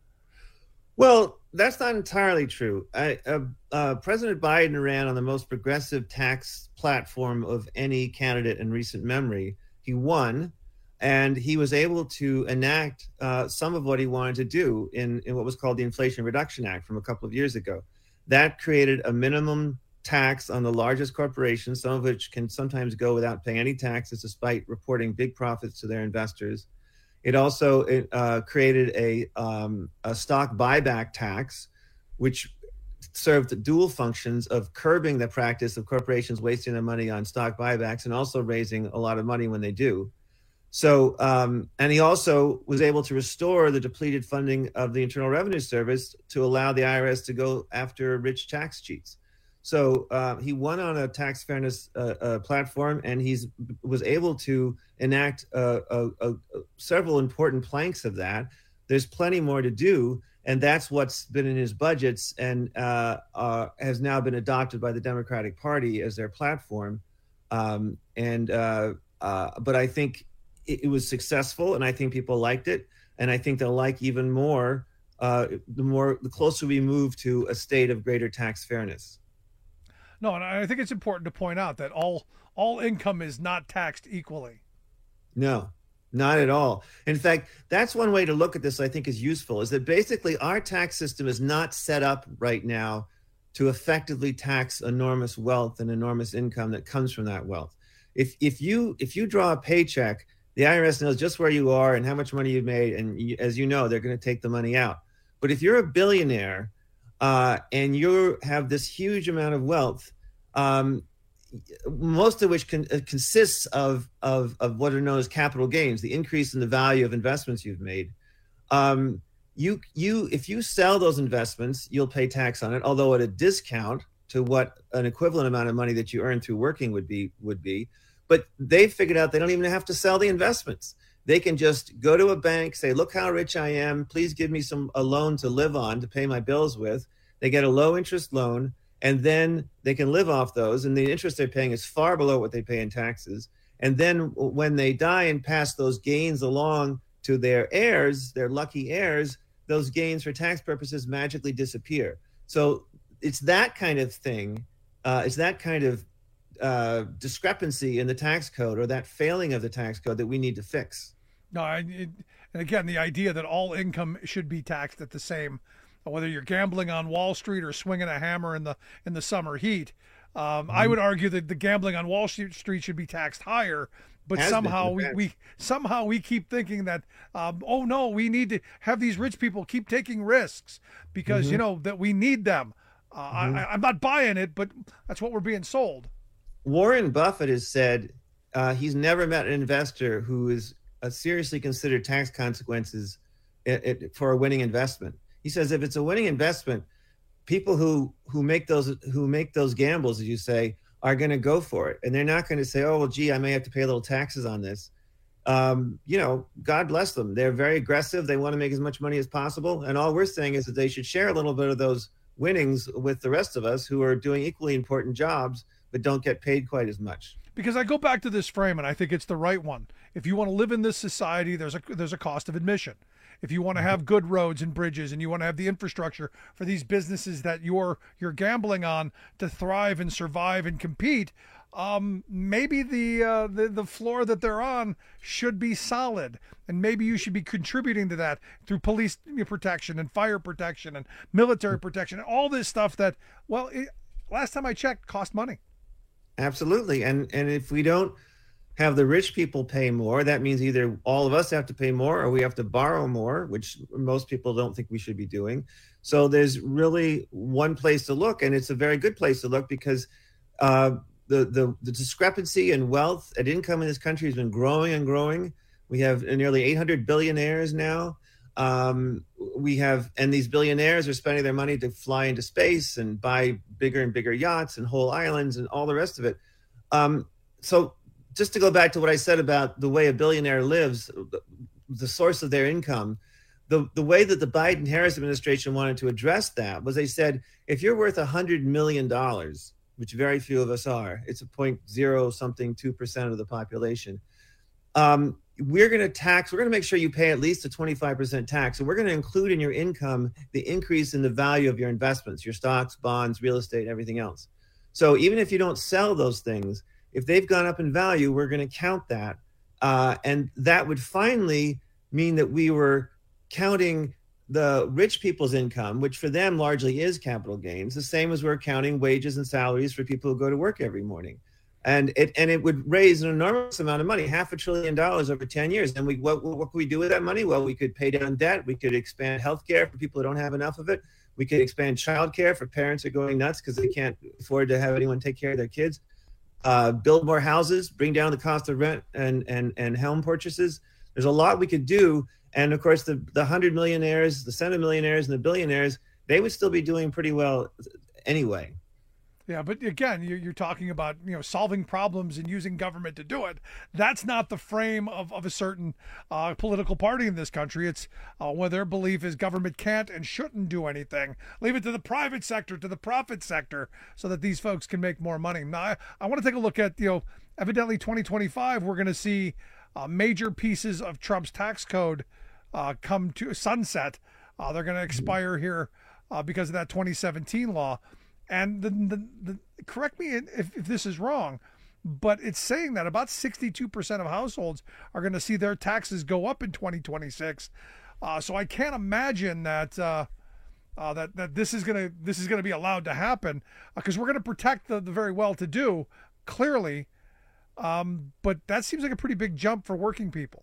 Well, that's not entirely true. I, uh, uh, President Biden ran on the most progressive tax platform of any candidate in recent memory. He won, and he was able to enact uh, some of what he wanted to do in, in what was called the Inflation Reduction Act from a couple of years ago. That created a minimum tax on the largest corporations, some of which can sometimes go without paying any taxes despite reporting big profits to their investors. It also uh, created a, um, a stock buyback tax, which served the dual functions of curbing the practice of corporations wasting their money on stock buybacks and also raising a lot of money when they do. So, um, and he also was able to restore the depleted funding of the Internal Revenue Service to allow the I R S to go after rich tax cheats. So uh, he won on a tax fairness uh, uh, platform, and he's was able to enact uh, uh, uh, several important planks of that. There's plenty more to do, and that's what's been in his budgets and uh, uh, has now been adopted by the Democratic Party as their platform. Um, and uh, uh, but I think it, it was successful, and I think people liked it, and I think they'll like even more uh, the more the closer we move to a state of greater tax fairness. No, and I think it's important to point out that all all income is not taxed equally. No, not at all. In fact, that's one way to look at this I think is useful, is that basically our tax system is not set up right now to effectively tax enormous wealth and enormous income that comes from that wealth. If if you if you draw a paycheck, the I R S knows just where you are and how much money you've made, and you, as you know, they're going to take the money out. But if you're a billionaire uh, and you have this huge amount of wealth, um, most of which con- uh, consists of, of of what are known as capital gains, the increase in the value of investments you've made. Um, you you if you sell those investments, you'll pay tax on it, although at a discount to what an equivalent amount of money that you earn through working would be would be. But they figured out they don't even have to sell the investments. They can just go to a bank, say, look how rich I am. Please give me some a loan to live on, to pay my bills with. They get a low interest loan, and then they can live off those. And the interest they're paying is far below what they pay in taxes. And then when they die and pass those gains along to their heirs, their lucky heirs, those gains for tax purposes magically disappear. So it's that kind of thing. Uh, it's that kind of uh, discrepancy in the tax code, or that failing of the tax code, that we need to fix. No, I, it, and again, the idea that all income should be taxed at the same, whether you're gambling on Wall Street or swinging a hammer in the in the summer heat. Um, mm-hmm. I would argue that the gambling on Wall Street should be taxed higher. But Has somehow we, we somehow we keep thinking that, um, oh, no, we need to have these rich people keep taking risks because, mm-hmm. you know, that we need them. Uh, mm-hmm. I, I'm not buying it, but that's what we're being sold. Warren Buffett has said uh, he's never met an investor who is uh, seriously considered tax consequences it, it, for a winning investment. He says if it's a winning investment, people who who make those who make those gambles, as you say, are going to go for it. And they're not going to say, oh, well, gee, I may have to pay a little taxes on this. Um, you know, God bless them. They're very aggressive. They want to make as much money as possible. And all we're saying is that they should share a little bit of those winnings with the rest of us who are doing equally important jobs, but don't get paid quite as much. Because I go back to this frame, and I think it's the right one. If you want to live in this society, there's a there's a cost of admission. If you want to have good roads and bridges, and you want to have the infrastructure for these businesses that you're you're gambling on to thrive and survive and compete, um, maybe the, uh, the the floor that they're on should be solid, and maybe you should be contributing to that through police protection and fire protection and military protection and all this stuff that, well, it, last time I checked, cost money. Absolutely, and and if we don't have the rich people pay more, that means either all of us have to pay more or we have to borrow more, which most people don't think we should be doing. So there's really one place to look, and it's a very good place to look because uh, the, the, the discrepancy in wealth and income in this country has been growing and growing. We have nearly eight hundred billionaires now. Um, we have, and these billionaires are spending their money to fly into space and buy bigger and bigger yachts and whole islands and all the rest of it. Um, so just to go back to what I said about the way a billionaire lives, the source of their income, the, the way that the Biden-Harris administration wanted to address that was they said, if you're worth one hundred million dollars, which very few of us are, it's a point zero something two percent of the population, um, we're going to tax, we're going to make sure you pay at least a twenty-five percent tax. And we're going to include in your income the increase in the value of your investments, your stocks, bonds, real estate, everything else. So even if you don't sell those things, if they've gone up in value, we're going to count that. Uh, and that would finally mean that we were counting the rich people's income, which for them largely is capital gains, the same as we're counting wages and salaries for people who go to work every morning. And it and it would raise an enormous amount of money, half a trillion dollars over ten years. And we what, what could we do with that money? Well, we could pay down debt. We could expand healthcare for people who don't have enough of it. We could expand childcare for parents who are going nuts because they can't afford to have anyone take care of their kids. Uh, build more houses, bring down the cost of rent and, and, and home purchases. There's a lot we could do. And of course, the, the hundred millionaires, the centimillionaires, and the billionaires, they would still be doing pretty well anyway. Yeah, but again, you're, you're talking about, you know, solving problems and using government to do it. That's not the frame of, of a certain uh, political party in this country. It's uh, where their belief is government can't and shouldn't do anything. Leave it to the private sector, to the profit sector, so that these folks can make more money. Now, I, I want to take a look at, you know, evidently twenty twenty-five, we're going to see uh, major pieces of Trump's tax code uh, come to sunset. Uh, they're going to expire here uh, because of that twenty seventeen law. And the, the, the correct me if, if this is wrong, but it's saying that about sixty-two percent of households are going to see their taxes go up in twenty twenty-six. Uh, so I can't imagine that uh, uh, that that this is gonna this is gonna be allowed to happen because uh, we're gonna protect the, the very well-to-do, clearly. Um, but that seems like a pretty big jump for working people.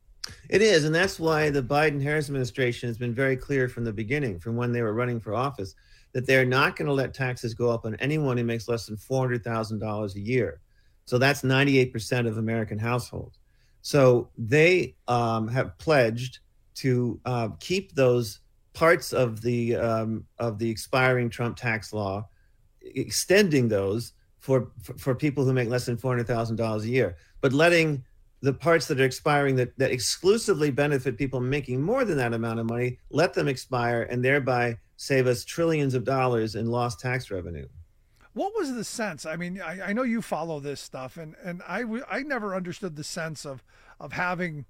It is, and that's why the Biden-Harris administration has been very clear from the beginning, from when they were running for office, that they're not going to let taxes go up on anyone who makes less than four hundred thousand dollars a year. So that's ninety-eight percent of American households. So they um, have pledged to uh, keep those parts of the um, of the expiring Trump tax law, extending those for for, for people who make less than four hundred thousand dollars a year, but letting the parts that are expiring that, that exclusively benefit people making more than that amount of money, let them expire and thereby save us trillions of dollars in lost tax revenue. What was the sense? I mean, I, I know you follow this stuff, and, and I, I never understood the sense of of having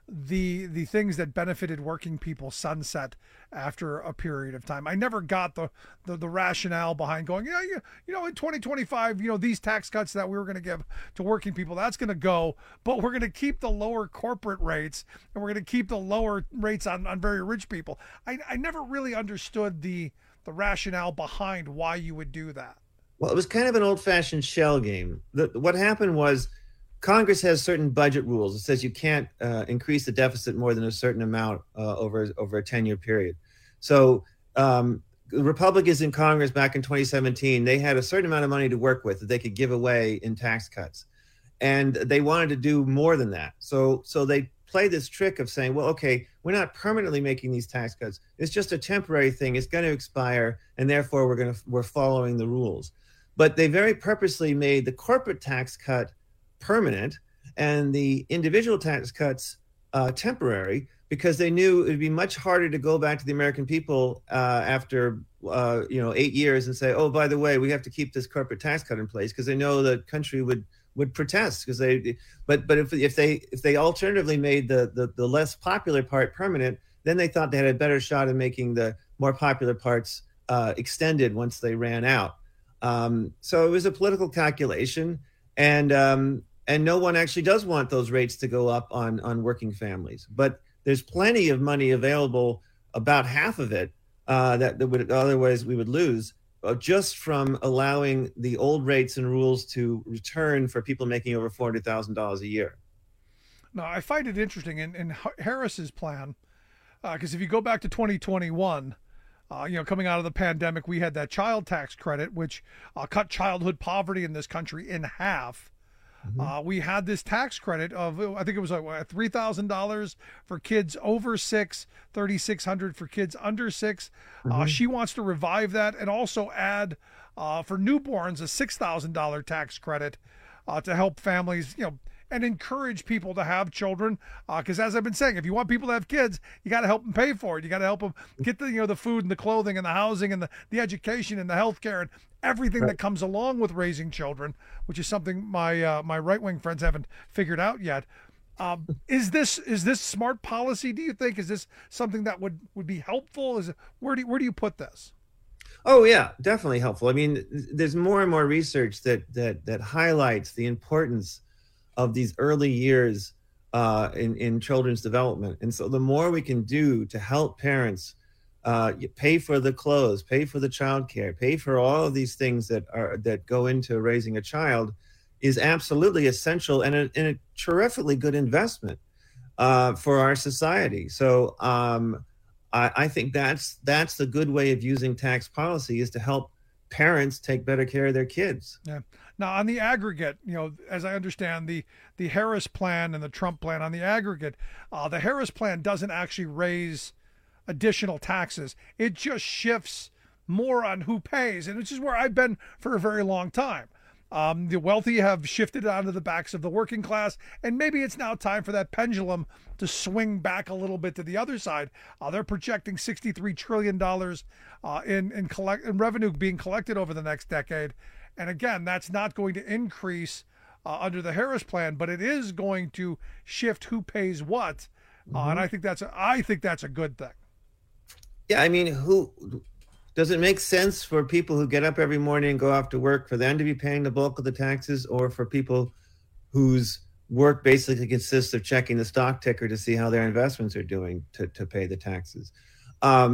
the the things that benefited working people sunset after a period of time. I never got the the, the rationale behind going, yeah, you, you know, in twenty twenty-five, you know, these tax cuts that we were going to give to working people, that's going to go, but we're going to keep the lower corporate rates and we're going to keep the lower rates on, on very rich people. I, I never really understood the the rationale behind why you would do that. Well, it was kind of an old-fashioned shell game. The, what happened was Congress has certain budget rules. It says you can't uh, increase the deficit more than a certain amount uh, over over a ten-year period. So um, the Republicans in Congress back in twenty seventeen, they had a certain amount of money to work with that they could give away in tax cuts. And they wanted to do more than that. So so they played this trick of saying, well, okay, we're not permanently making these tax cuts. It's just a temporary thing. It's going to expire, and therefore we're going to we're following the rules. But they very purposely made the corporate tax cut permanent and the individual tax cuts uh, temporary, because they knew it would be much harder to go back to the American people uh, after uh, you know eight years and say, oh, by the way, we have to keep this corporate tax cut in place, because they know the country would would protest. Because they, but but if if they if they alternatively made the, the the less popular part permanent, then they thought they had a better shot at making the more popular parts uh, extended once they ran out. Um, so it was a political calculation, and um, and no one actually does want those rates to go up on on working families. But there's plenty of money available, about half of it uh, that, that would otherwise we would lose, uh, just from allowing the old rates and rules to return for people making over four hundred thousand dollars a year. Now, I find it interesting in, in Harris's plan, because uh, if you go back to twenty twenty-one. Uh, you know, coming out of the pandemic, we had that child tax credit, which uh, cut childhood poverty in this country in half. Mm-hmm. Uh, we had this tax credit of, I think it was like three thousand dollars for kids over six, three thousand six hundred dollars for kids under six. Mm-hmm. Uh, she wants to revive that and also add uh, for newborns a six thousand dollars tax credit uh, to help families, you know, and encourage people to have children. Because uh, as I've been saying, if you want people to have kids, you got to help them pay for it. You got to help them get the, you know, the food and the clothing and the housing and the, the education and the healthcare and everything right. that comes along with raising children, which is something my uh, my right-wing friends haven't figured out yet. Um, is this is this smart policy, do you think? Is this something that would, would be helpful? Is it, where do you, where do you put this? Oh yeah, definitely helpful. I mean, there's more and more research that that that highlights the importance of these early years uh, in, in children's development. And so the more we can do to help parents uh, pay for the clothes, pay for the childcare, pay for all of these things that are that go into raising a child is absolutely essential and a, and a terrifically good investment uh, for our society. So um, I, I think that's that's the good way of using tax policy, is to help parents take better care of their kids. Yeah. Now, on the aggregate, you know, as I understand the the Harris plan and the Trump plan, on the aggregate, uh, the Harris plan doesn't actually raise additional taxes. It just shifts more on who pays, and which is where I've been for a very long time. Um, the wealthy have shifted onto the backs of the working class, and maybe it's now time for that pendulum to swing back a little bit to the other side. Uh, they're projecting sixty-three trillion dollars uh, in in, collect, in revenue being collected over the next decade. And again, that's not going to increase uh, under the Harris plan, but it is going to shift who pays what. Uh, mm-hmm. And I think that's a, I think that's a good thing. Yeah, I mean, who does it make sense for people who get up every morning and go off to work for them to be paying the bulk of the taxes, or for people whose work basically consists of checking the stock ticker to see how their investments are doing to, to pay the taxes? Um,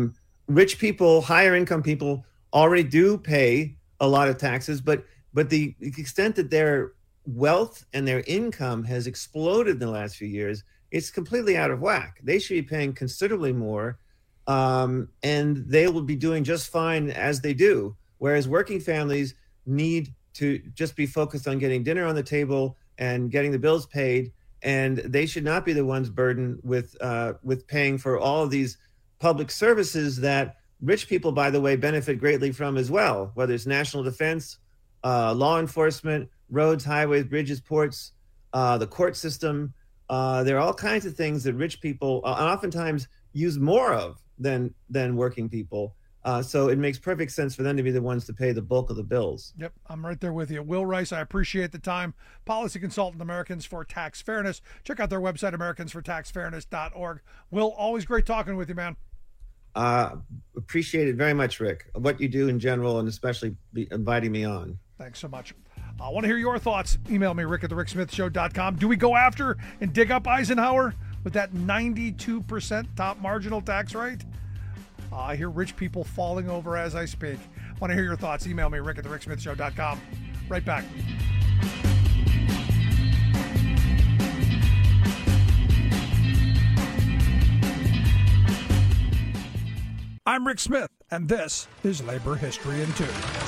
rich people, higher income people already do pay a lot of taxes, but but the extent that their wealth and their income has exploded in the last few years, it's completely out of whack. They should be paying considerably more, um, and they will be doing just fine as they do. Whereas working families need to just be focused on getting dinner on the table and getting the bills paid, and they should not be the ones burdened with uh, with paying for all of these public services that rich people, by the way, benefit greatly from as well, whether it's national defense, uh, law enforcement, roads, highways, bridges, ports, uh, the court system. Uh, there are all kinds of things that rich people uh, oftentimes use more of than than working people. Uh, so it makes perfect sense for them to be the ones to pay the bulk of the bills. Yep, I'm right there with you. Will Rice, I appreciate the time. Policy consultant, Americans for Tax Fairness. Check out their website, americans for tax fairness dot org. Will, always great talking with you, man. Uh, appreciate it very much, Rick, what you do in general, and especially be inviting me on. Thanks so much. I want to hear your thoughts. Email me, rick at the rick smith show dot com. Do we go after and dig up Eisenhower with that ninety-two percent top marginal tax rate? Uh, I hear rich people falling over as I speak. I want to hear your thoughts. Email me, rick at the rick smith show dot com. Right back. I'm Rick Smith, and this is Labor History in Two.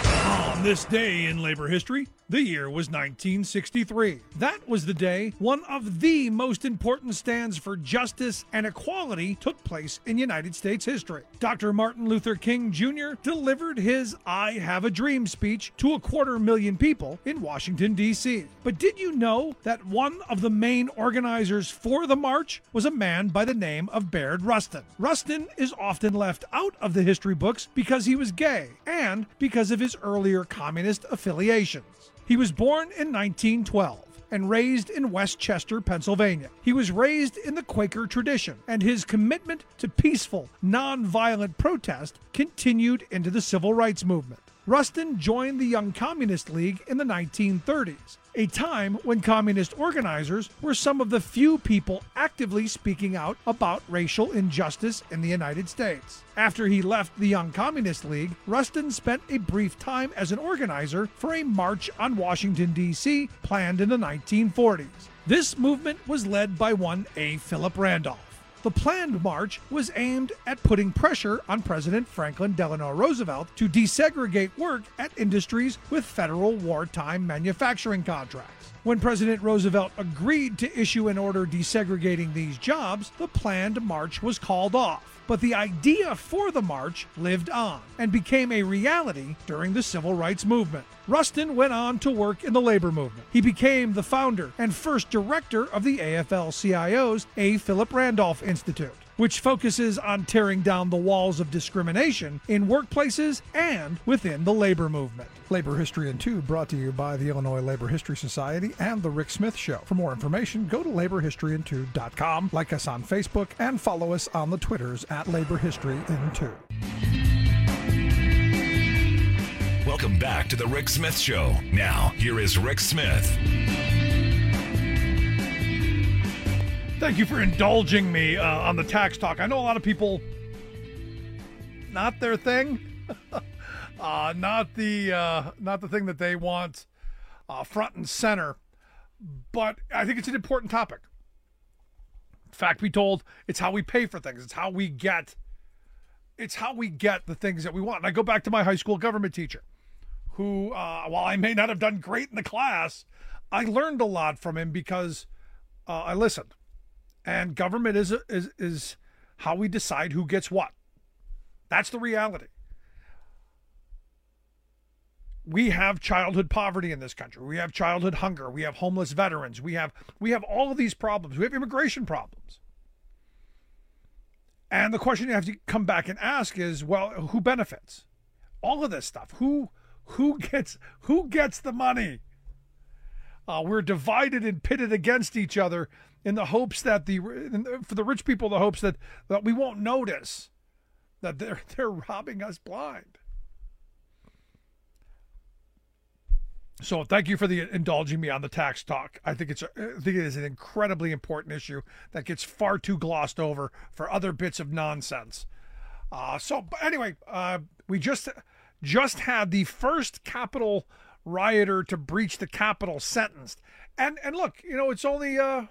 On this day in labor history, the year was nineteen sixty-three. That was the day one of the most important stands for justice and equality took place in United States history. Doctor Martin Luther King Junior delivered his I Have a Dream speech to a quarter million people in Washington, D C. But did you know that one of the main organizers for the march was a man by the name of Bayard Rustin? Rustin is often left out of the history books because he was gay and because of his earlier communist affiliations. He was born in nineteen twelve and raised in Westchester, Pennsylvania. He was raised in the Quaker tradition, and his commitment to peaceful, nonviolent protest continued into the civil rights movement. Rustin joined the Young Communist League in the nineteen thirties, a time when communist organizers were some of the few people actively speaking out about racial injustice in the United States. After he left the Young Communist League, Rustin spent a brief time as an organizer for a march on Washington, D C planned in the nineteen forties. This movement was led by one A. Philip Randolph. The planned march was aimed at putting pressure on President Franklin Delano Roosevelt to desegregate work at industries with federal wartime manufacturing contracts. When President Roosevelt agreed to issue an order desegregating these jobs, the planned march was called off. But the idea for the march lived on and became a reality during the civil rights movement. Rustin went on to work in the labor movement. He became the founder and first director of the A F L C I O's A. Philip Randolph Institute, which focuses on tearing down the walls of discrimination in workplaces and within the labor movement. Labor History in Two brought to you by the Illinois Labor History Society and The Rick Smith Show. For more information, go to labor history in two dot com, like us on Facebook, and follow us on the Twitters at Labor History in Two. Welcome back to The Rick Smith Show. Now, here is Rick Smith. Thank you for indulging me uh, on the tax talk. I know a lot of people, not their thing. Uh, not the uh, not the thing that they want uh, front and center, but I think it's an important topic. Fact be told, it's how we pay for things. It's how we get. It's how we get the things that we want. And I go back to my high school government teacher, who, uh, while I may not have done great in the class, I learned a lot from him because uh, I listened. And government is a, is is how we decide who gets what. That's the reality. We have childhood poverty in this country. We have childhood hunger. We have homeless veterans. We have we have all of these problems. We have immigration problems. And the question you have to come back and ask is, well, who benefits? All of this stuff. Who who gets who gets the money? Uh, we're divided and pitted against each other in the hopes that the for the rich people, the hopes that, that we won't notice that they're they're robbing us blind. So thank you for the indulging me on the tax talk. I think it's a, I think it is an incredibly important issue that gets far too glossed over for other bits of nonsense. Uh, so, but anyway, uh, we just just had the first Capitol rioter to breach the Capitol sentenced. And and look, you know, it's only uh,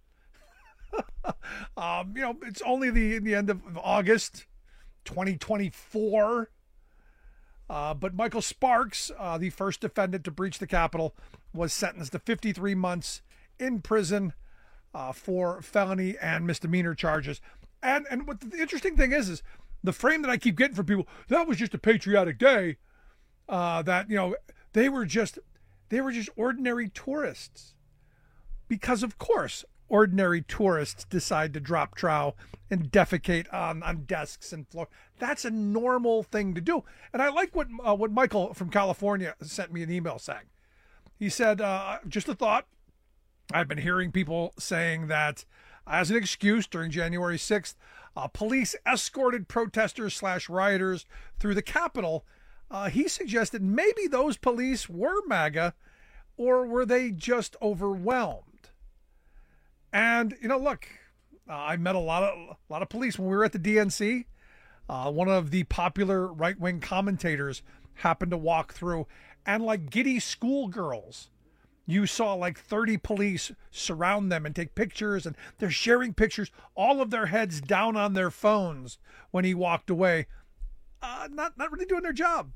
um, you know, it's only the the end of August, twenty twenty-four. Uh, but Michael Sparks, uh, the first defendant to breach the Capitol, was sentenced to fifty-three months in prison uh, for felony and misdemeanor charges. And and what the interesting thing is, is the frame that I keep getting from people, that was just a patriotic day. Uh, that, you know, they were just they were just ordinary tourists. Because of course, ordinary tourists decide to drop trow and defecate on, on desks and floor. That's a normal thing to do. And I like what uh, what Michael from California sent me an email saying. He said, uh, just a thought. I've been hearing people saying that as an excuse during January sixth, uh, police escorted protesters slash rioters through the Capitol. Uh, he suggested maybe those police were MAGA, or were they just overwhelmed? And, you know, look, uh, I met a lot of a lot of police when we were at the D N C. Uh, one of the popular right-wing commentators happened to walk through, and like giddy schoolgirls, you saw like thirty police surround them and take pictures, and they're sharing pictures, all of their heads down on their phones when he walked away. Uh, not not really doing their job.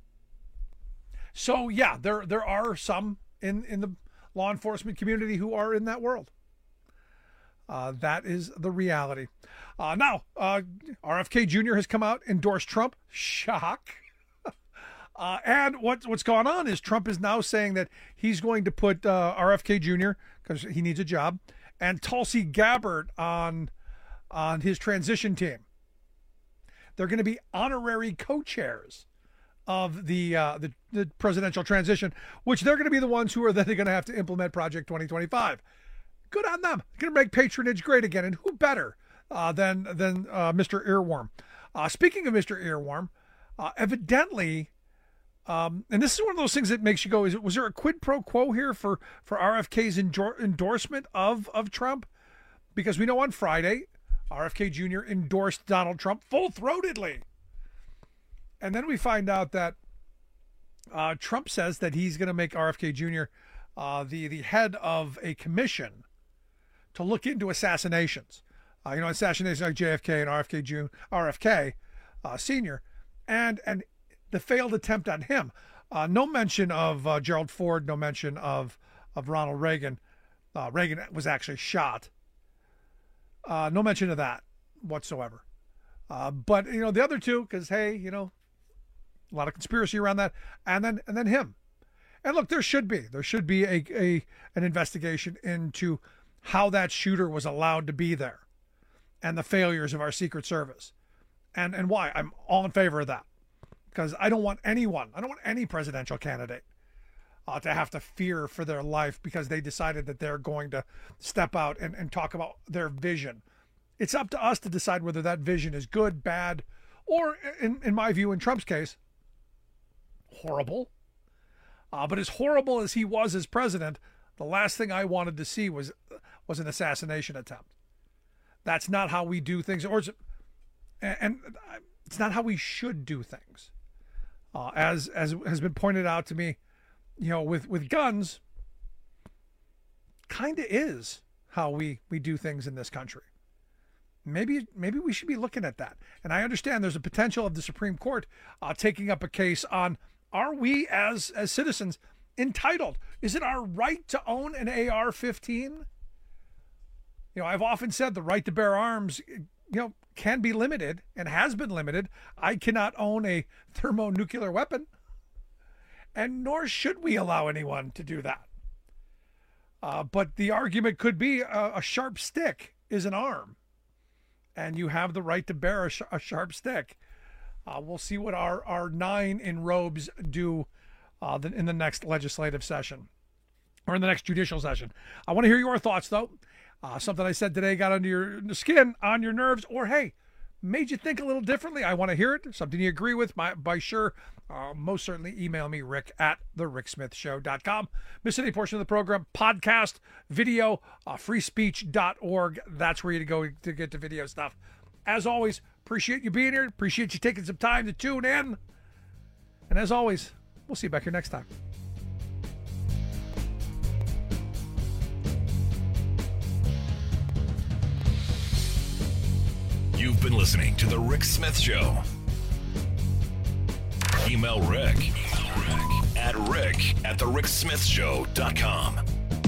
So yeah, there there are some in, in the law enforcement community who are in that world. Uh, that is the reality. Uh, now, uh, R F K Junior has come out, endorsed Trump. Shock. uh, and what, what's going on is Trump is now saying that he's going to put uh, R F K Junior, because he needs a job, and Tulsi Gabbard on, on his transition team. They're going to be honorary co-chairs of the, uh, the the presidential transition, which they're going to be the ones who are then going to have to implement Project twenty twenty-five. Good on them. Going to make patronage great again. And who better uh, than than uh, Mister Earworm? Uh, speaking of Mister Earworm, uh, evidently, um, and this is one of those things that makes you go, is it, was there a quid pro quo here for, for R F K's endor- endorsement of, of Trump? Because we know on Friday, R F K Junior endorsed Donald Trump full-throatedly. And then we find out that uh, Trump says that he's going to make R F K Junior uh, the, the head of a commission to look into assassinations. Uh, you know, assassinations like J F K and R F K Junior, R F K uh, Senior, and and the failed attempt on him. Uh, no mention of uh, Gerald Ford. No mention of of Ronald Reagan. Uh, Reagan was actually shot. Uh, no mention of that whatsoever. Uh, but you know the other two, because hey, you know, a lot of conspiracy around that, and then and then him. And look, there should be there should be a a an investigation into how that shooter was allowed to be there and the failures of our Secret Service, and and why. I'm all in favor of that, because I don't want anyone, I don't want any presidential candidate uh, to have to fear for their life because they decided that they're going to step out and, and talk about their vision. It's up to us to decide whether that vision is good, bad, or in, in my view, in Trump's case, horrible. Uh, but as horrible as he was as president, the last thing I wanted to see was was an assassination attempt. That's not how we do things, or and, and it's not how we should do things. Uh, as as has been pointed out to me, you know, with with guns, kind of is how we we do things in this country. Maybe maybe we should be looking at that. And I understand there's a potential of the Supreme Court uh, taking up a case on, are we as as citizens entitled? Is it our right to own an A R fifteen? You know, I've often said the right to bear arms, you know, can be limited and has been limited. I cannot own a thermonuclear weapon, and nor should we allow anyone to do that. Uh, but the argument could be a, a sharp stick is an arm, and you have the right to bear a, sh- a sharp stick. Uh, we'll see what our, our nine in robes do uh, in the next legislative session, or in the next judicial session. I want to hear your thoughts, though. Uh, something I said today got under your skin, on your nerves, or hey, made you think a little differently. I want to hear it. Something you agree with, by, by sure, uh, most certainly email me, rick at the rick smith show dot com. Miss any portion of the program, podcast, video, uh, free speech dot org. That's where you go to get the video stuff. As always, Appreciate you being here. Appreciate you taking some time to tune in. And as always, we'll see you back here next time. You've been listening to The Rick Smith Show. Email Rick, Email Rick at rick at the rick smith show dot com.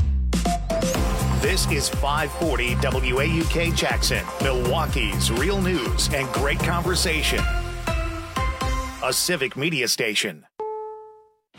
This is five forty W A U K Jackson, Milwaukee's real news and great conversation. A Civic Media station.